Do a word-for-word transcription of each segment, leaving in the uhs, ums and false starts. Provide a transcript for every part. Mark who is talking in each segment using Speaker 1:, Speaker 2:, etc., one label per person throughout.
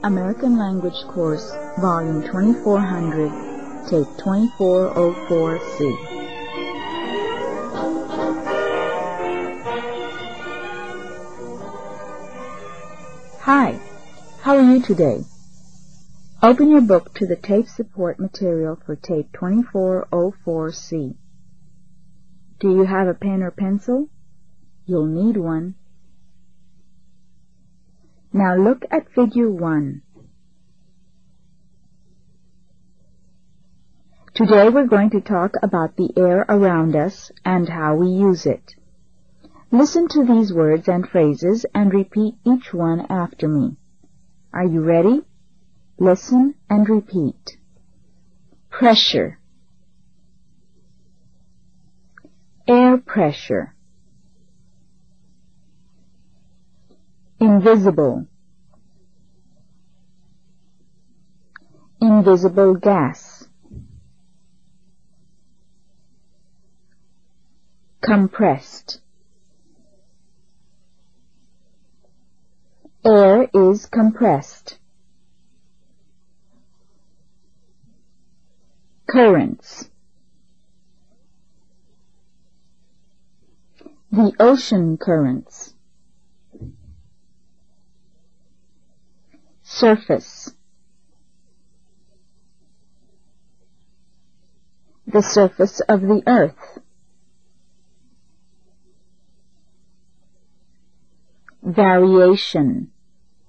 Speaker 1: American Language Course, Volume twenty-four hundred, Tape twenty-four oh four C. Hi, how are you today? Open your book to the tape support material for Tape twenty-four oh four C. Do you have a pen or pencil? You'll need one. Now look at Figure one. Today we're going to talk about the air around us and how we use it. Listen to these words and phrases and repeat each one after me. Are you ready? Listen and repeat. Pressure. Air pressure. Invisible. Invisible gas. Compressed. Air is compressed. Currents. The ocean currents. Surface. The surface of the earth. Variation.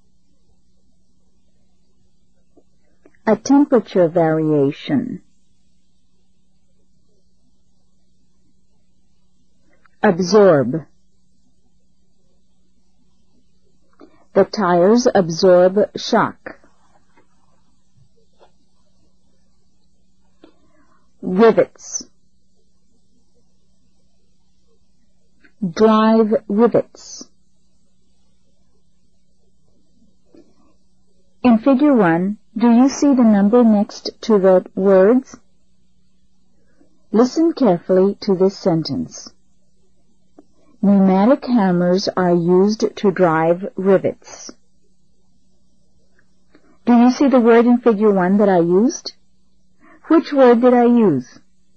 Speaker 1: A temperature variation. Absorb. The tires absorb shock. Rivets. Drive rivets. In Figure one, do you see the number next to the words? Listen carefully to this sentence. Pneumatic hammers are used to drive rivets. Do you see the word in Figure one that I used? Which word did I use?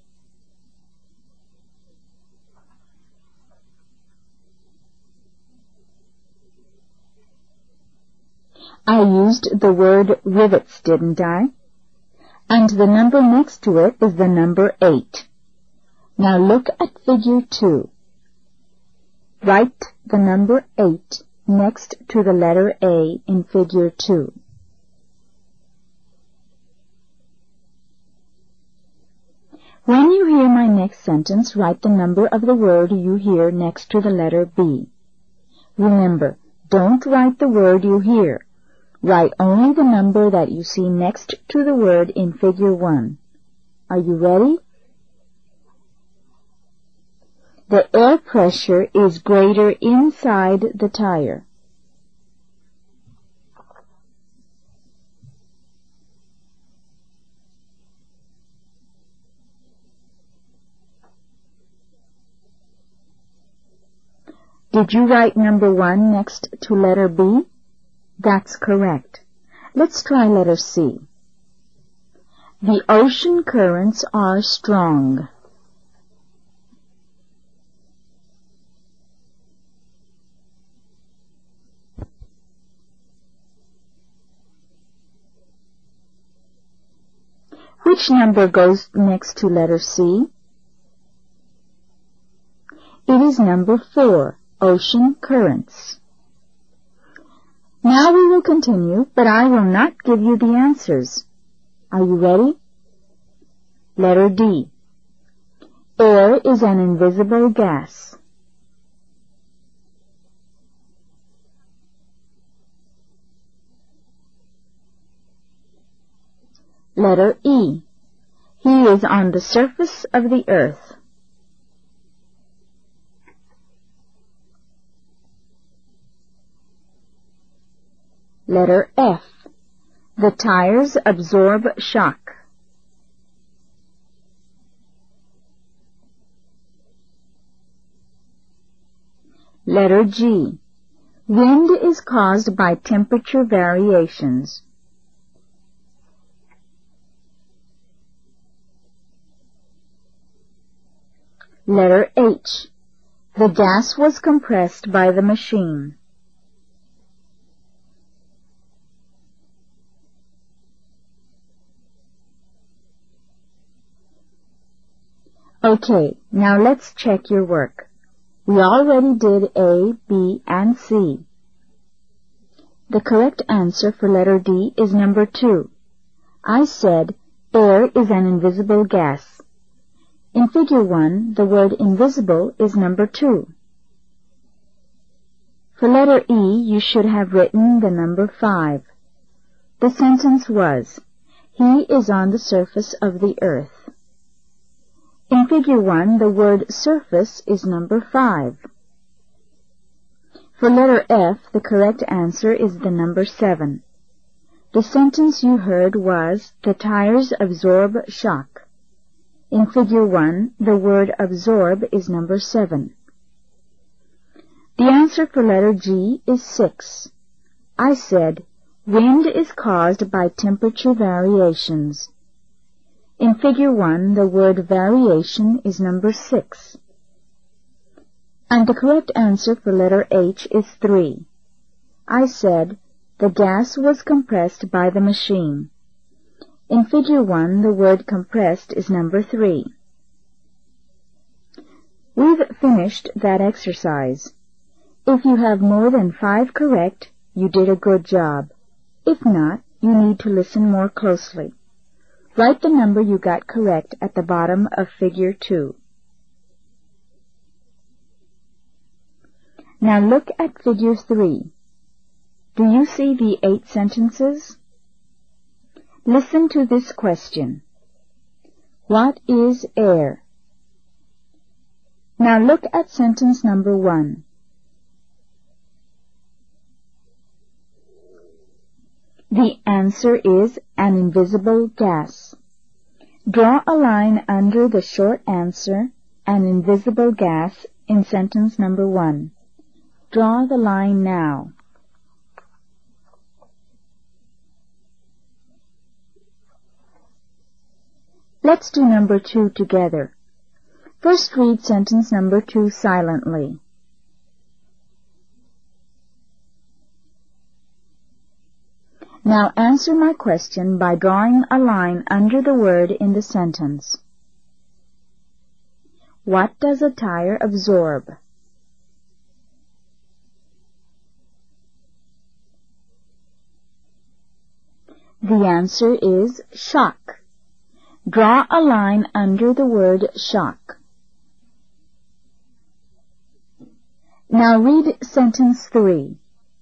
Speaker 1: I used the word rivets, didn't I? And the number next to it is the number eight. Now look at Figure two. Write the number eight next to the letter A in Figure two. When you hear my next sentence, write the number of the word you hear next to the letter B. Remember, don't write the word you hear. Write only the number that you see next to the word in Figure one. Are you ready? The air pressure is greater inside the tire. Did you write number one next to letter B? That's correct. Let's try letter C. The ocean currents are strong. Which number goes next to letter C? It is number four, ocean currents. Now we will continue, but I will not give you the answers. Are you ready? Letter D. Air is an invisible gas. Letter E. He is on the surface of the earth. Letter F. The tires absorb shock. Letter G. Wind is caused by temperature variations. Letter H. The gas was compressed by the machine. Okay, now let's check your work. We already did A, B, and C. The correct answer for letter D is number two. I said air is an invisible gas. In figure one, the word invisible is number two. For letter E, you should have written the number five. The sentence was, he is on the surface of the earth. In figure one, the word surface is number five. For letter F, the correct answer is the number seven. The sentence you heard was, the tires absorb shock. In figure one, the word absorb is number seven. The answer for letter G is six. I said, wind is caused by temperature variations. In figure one, the word variation is number six. And the correct answer for letter H is three. I said, the gas was compressed by the machine. In figure one, the word compressed is number three. We've finished that exercise. If you have more than five correct, you did a good job. If not, you need to listen more closely. Write the number you got correct at the bottom of figure two. Now look at figure three. Do you see the eight sentences? Listen to this question. What is air? Now look at sentence number one. The answer is an invisible gas. Draw a line under the short answer, an invisible gas, in sentence number one. Draw the line now. Let's do number two together. First read sentence number two silently. Now answer my question by drawing a line under the word in the sentence. What does a tire absorb? The answer is shock. Draw a line under the word shock. Now read sentence three.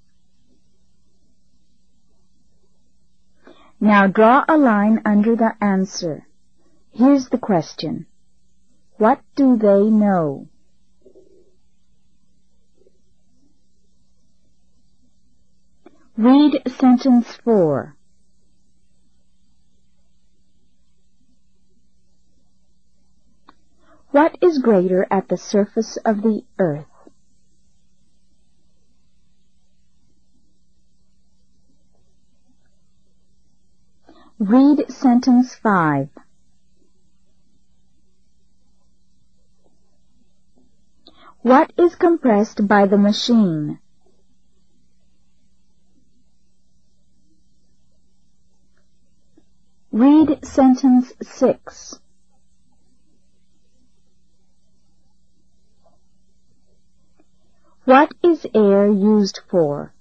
Speaker 1: Now draw a line under the answer. Here's the question. What do they know? Read sentence four. What is greater at the surface of the earth? Read sentence five. What is compressed by the machine? Read sentence six. What is air used for?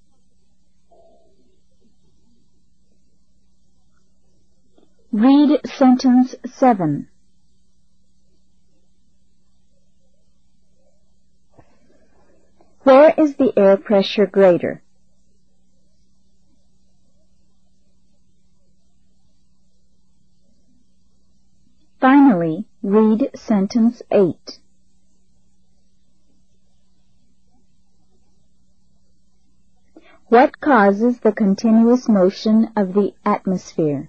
Speaker 1: Read sentence seven. Where is the air pressure greater? Finally, read sentence eight. What causes the continuous motion of the atmosphere?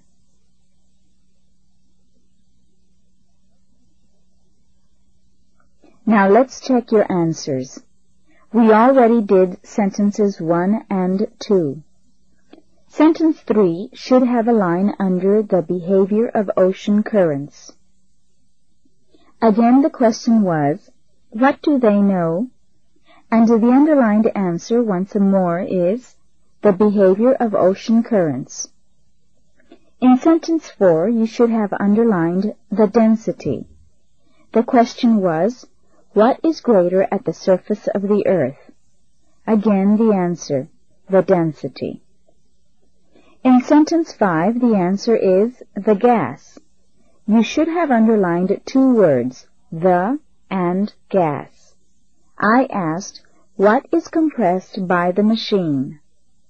Speaker 1: Now let's check your answers. We already did sentences one and two. Sentence three should have a line under the behavior of ocean currents. Again the question was, what do they know? And the underlined answer once more is, the behavior of ocean currents. In sentence four, you should have underlined the density. The question was, what is greater at the surface of the earth? Again the answer, the density. In sentence five, the answer is the gas. You should have underlined two words, the and gas. I asked, what is compressed by the machine?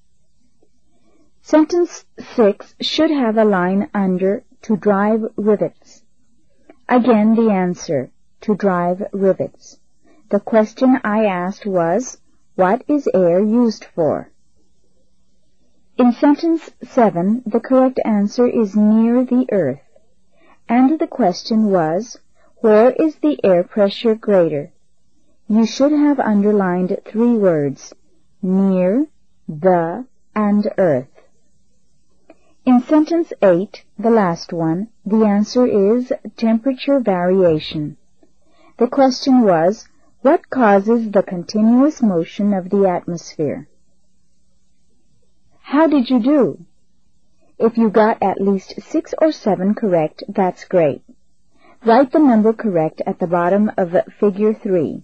Speaker 1: Sentence six should have a line under to drive rivets. Again the answer, to drive rivets. The question I asked was, what is air used for? In sentence seven, the correct answer is near the earth. And the question was, where is the air pressure greater? You should have underlined three words, near, the, and earth. In sentence eight, the last one, the answer is temperature variation. The question was, what causes the continuous motion of the atmosphere? How did you do? If you got at least six or seven correct, that's great. Write the number correct at the bottom of figure three.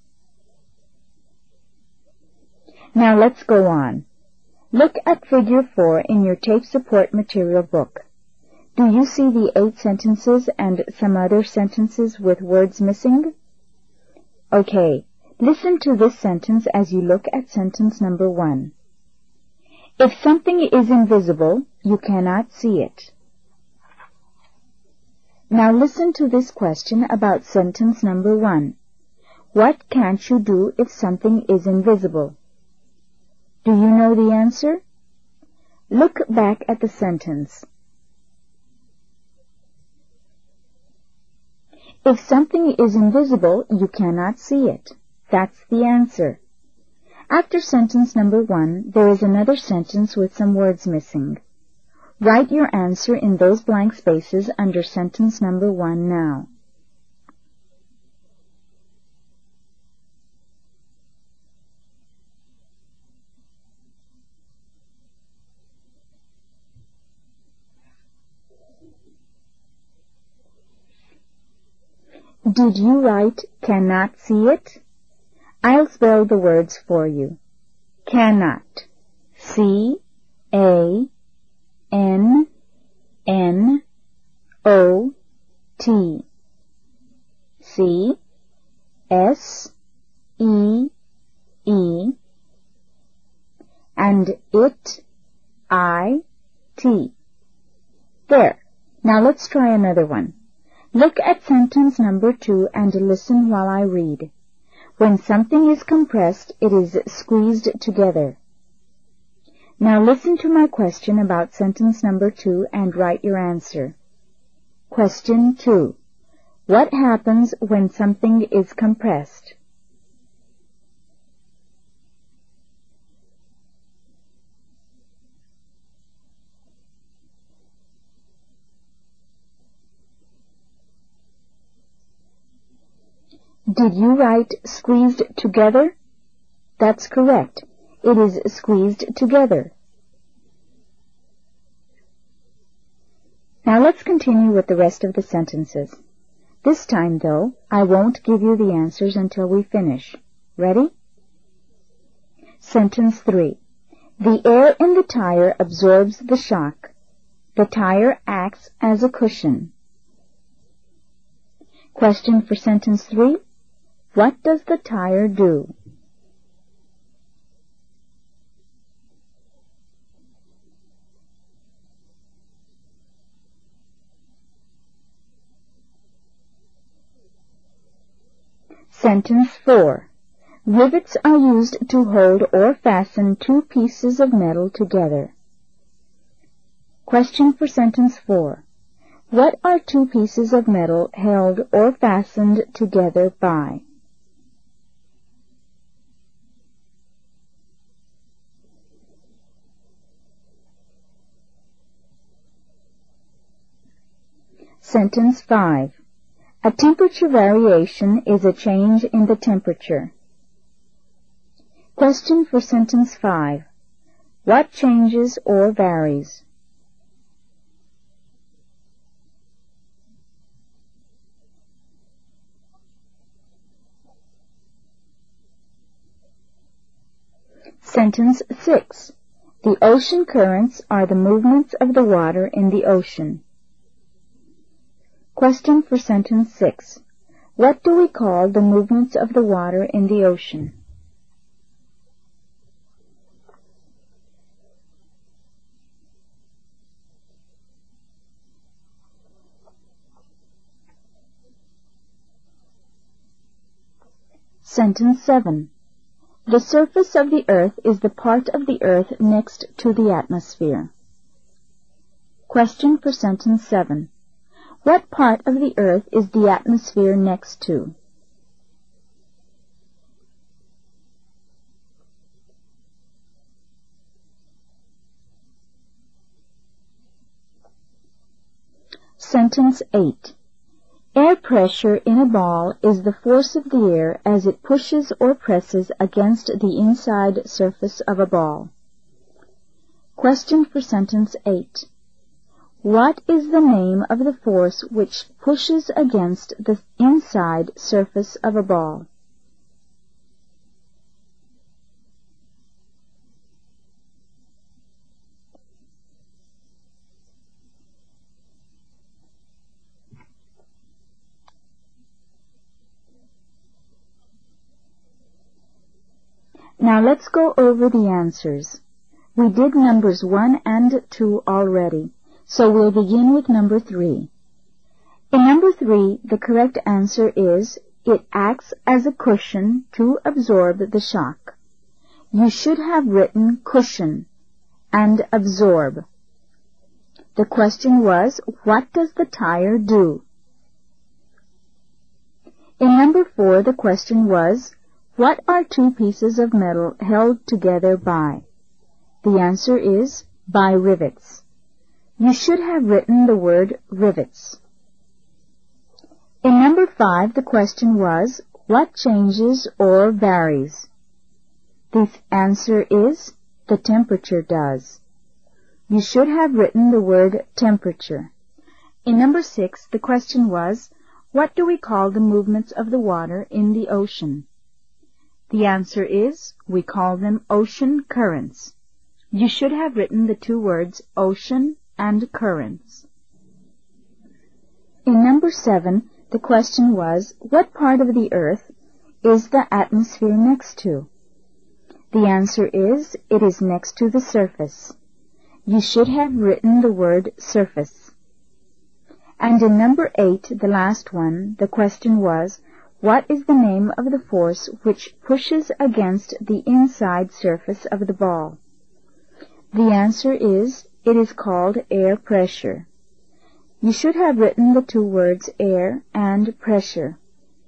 Speaker 1: Now let's go on. Look at figure four in your tape support material book. Do you see the eight sentences and some other sentences with words missing? Okay, listen to this sentence as you look at sentence number one. If something is invisible, you cannot see it. Now listen to this question about sentence number one. What can't you do if something is invisible? Do you know the answer? Look back at the sentence. If something is invisible, you cannot see it. That's the answer. After sentence number one, there is another sentence with some words missing. Write your answer in those blank spaces under sentence number one now. Did you write cannot see it? I'll spell the words for you. Cannot. C A N N O T. C S E E and it I T. There. Now let's try another one. Look at sentence number two and listen while I read. When something is compressed, it is squeezed together. Now listen to my question about sentence number two and write your answer. Question two. What happens when something is compressed? Did you write squeezed together? That's correct. It is squeezed together. Now let's continue with the rest of the sentences. This time, though, I won't give you the answers until we finish. Ready? Sentence three. The air in the tire absorbs the shock. The tire acts as a cushion. Question for sentence three. What does the tire do? Sentence four. Rivets are used to hold or fasten two pieces of metal together. Question for sentence four. What are two pieces of metal held or fastened together by? Sentence five. A temperature variation is a change in the temperature. Question for sentence five. What changes or varies? Sentence six. The ocean currents are the movements of the water in the ocean. Question for sentence six. What do we call the movements of the water in the ocean? Sentence seven. The surface of the earth is the part of the earth next to the atmosphere. Question for sentence seven. What part of the earth is the atmosphere next to? Sentence eight. Air pressure in a ball is the force of the air as it pushes or presses against the inside surface of a ball. Question for sentence eight. What is the name of the force which pushes against the inside surface of a ball? Now let's go over the answers. We did numbers one and two already, so we'll begin with number three. In number three, the correct answer is, it acts as a cushion to absorb the shock. You should have written cushion and absorb. The question was, what does the tire do? In number four, the question was, what are two pieces of metal held together by? The answer is, by rivets. You should have written the word rivets. In number five, the question was, what changes or varies? The answer is, the temperature does. You should have written the word temperature. In number six, the question was, what do we call the movements of the water in the ocean? The answer is, we call them ocean currents. You should have written the two words ocean and currents. In number seven, the question was, what part of the earth is the atmosphere next to? The answer is, it is next to the surface. You should have written the word surface. And in number eight, the last one, the question was, what is the name of the force which pushes against the inside surface of the ball? The answer is, it is called air pressure. You should have written the two words air and pressure.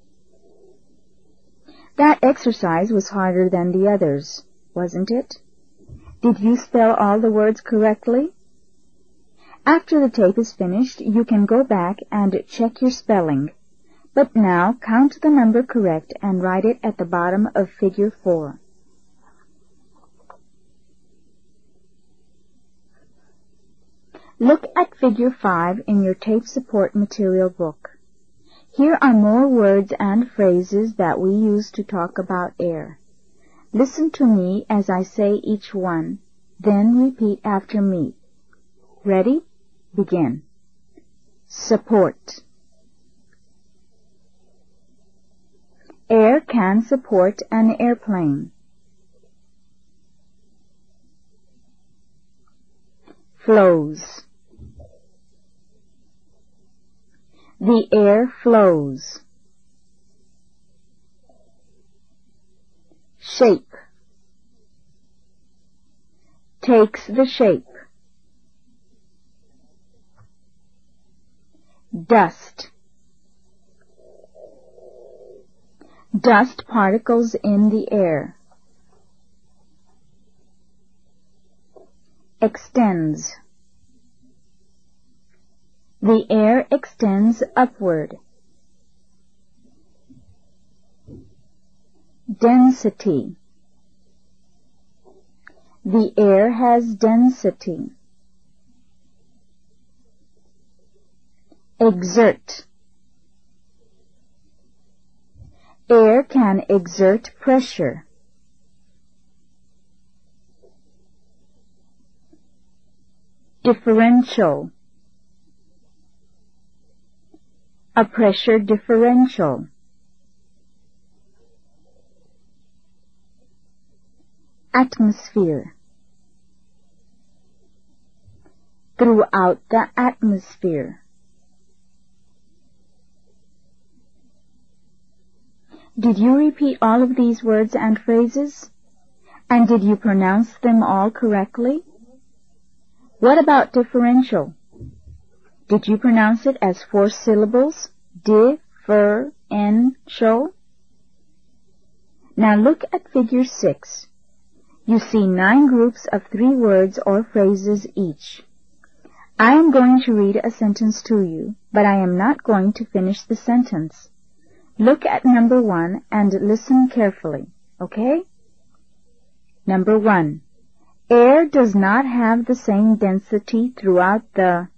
Speaker 1: That exercise was harder than the others, wasn't it? Did you spell all the words correctly? After the tape is finished, you can go back and check your spelling. But now count the number correct and write it at the bottom of figure four. Look at figure five in your tape support material book. Here are more words and phrases that we use to talk about air. Listen to me as I say each one, then repeat after me. Ready? Begin. Support. Air can support an airplane. Flows. The air flows. Shape. Takes the shape. Dust. Dust particles in the air. Extends. The air extends upward. density. The air has density. Exert. Air can exert pressure. Differential. A pressure differential. Atmosphere. Throughout the atmosphere. Did you repeat all of these words and phrases? And did you pronounce them all correctly? What about differential? Did you pronounce it as four syllables? Di-fer-en-tial? Now look at figure six. You see nine groups of three words or phrases each. I am going to read a sentence to you, but I am not going to finish the sentence. Look at number one and listen carefully, okay? Number one. Air does not have the same density throughout the...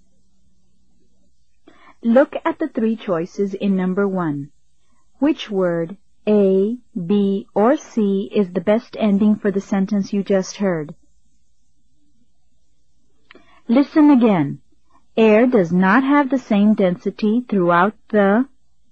Speaker 1: Look at the three choices in number one. Which word, A, B, or C, is the best ending for the sentence you just heard? Listen again. Air does not have the same density throughout the...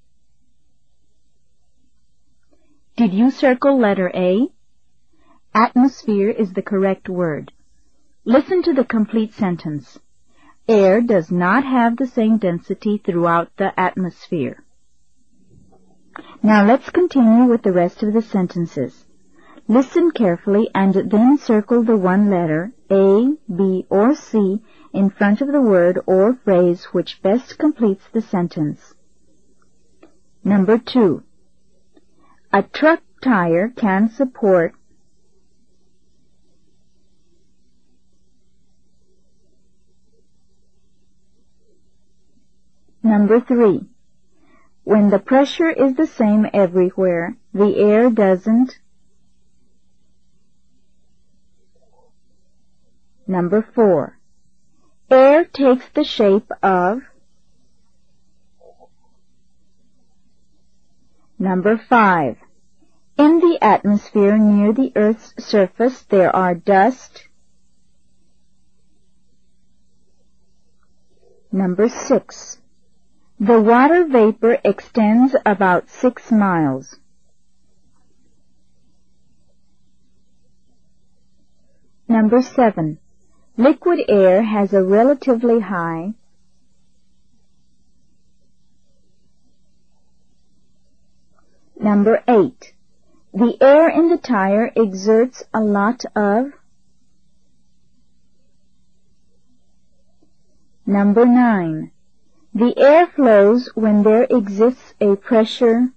Speaker 1: Did you circle letter A? Atmosphere is the correct word. Listen to the complete sentence. Air does not have the same density throughout the atmosphere. Now let's continue with the rest of the sentences. Listen carefully and then circle the one letter, A, B, or C, in front of the word or phrase which best completes the sentence. Number two. A truck tire can support Number three. When the pressure is the same everywhere, the air doesn't. Number four. Air takes the shape of. Number five. In the atmosphere near the Earth's surface there are dust. Number six. The water vapor extends about six miles. Number seven. Liquid air has a relatively high. Number eight. The air in the tire exerts a lot of. Number nine. The air flows when there exists a pressure.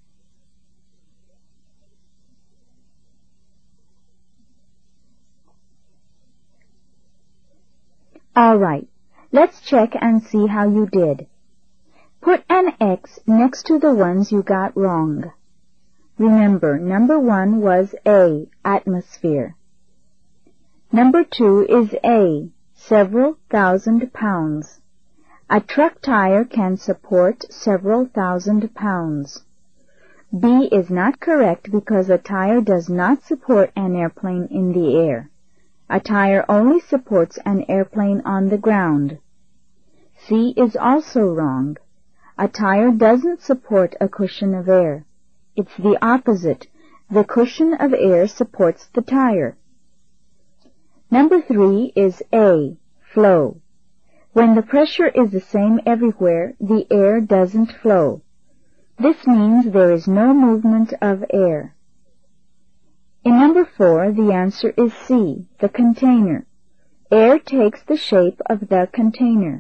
Speaker 1: All right, let's check and see how you did. Put an X next to the ones you got wrong. Remember, number one was A, atmosphere. Number two is A, several thousand pounds. A truck tire can support several thousand pounds. B is not correct because a tire does not support an airplane in the air. A tire only supports an airplane on the ground. C is also wrong. A tire doesn't support a cushion of air. It's the opposite. The cushion of air supports the tire. Number three is A, flow. When the pressure is the same everywhere, the air doesn't flow. This means there is no movement of air. In number four, the answer is C, the container. Air takes the shape of the container.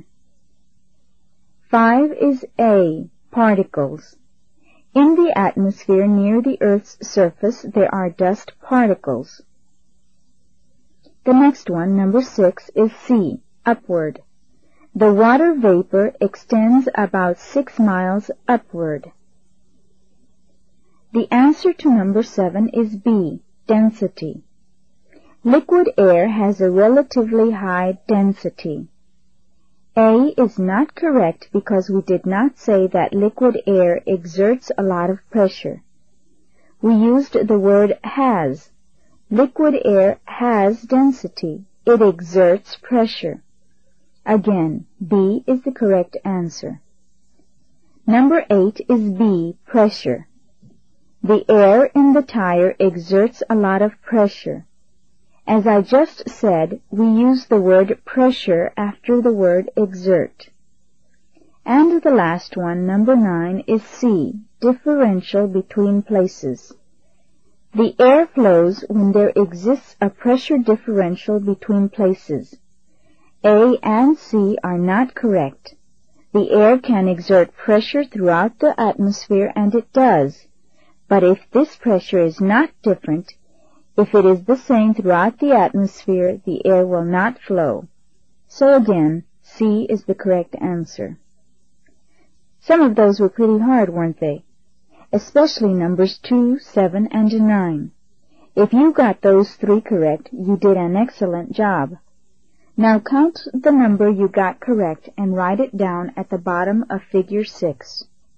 Speaker 1: Five is A, particles. In the atmosphere near the Earth's surface, there are dust particles. The next one, number six, is C, upward. The water vapor extends about six miles upward. The answer to number seven is B, density. Liquid air has a relatively high density. A is not correct because we did not say that liquid air exerts a lot of pressure. We used the word has. Liquid air has density. It exerts pressure. Again, B is the correct answer. Number eight is B, pressure. The air in the tire exerts a lot of pressure. As I just said, we use the word pressure after the word exert. And the last one, number nine, is C, differential between places. The air flows when there exists a pressure differential between places. A and C are not correct. The air can exert pressure throughout the atmosphere, and it does. But if this pressure is not different, if it is the same throughout the atmosphere, the air will not flow. So again, C is the correct answer. Some of those were pretty hard, weren't they? Especially numbers two, seven, and nine. If you got those three correct, you did an excellent job. Now count the number you got correct and write it down at the bottom of figure six.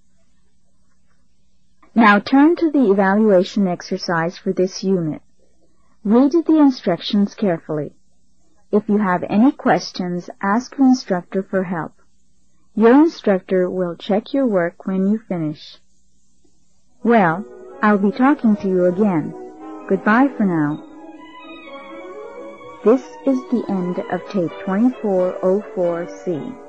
Speaker 1: Now turn to the evaluation exercise for this unit. Read the instructions carefully. If you have any questions, ask your instructor for help. Your instructor will check your work when you finish. Well, I'll be talking to you again. Goodbye for now. This is the end of tape twenty-four oh four C.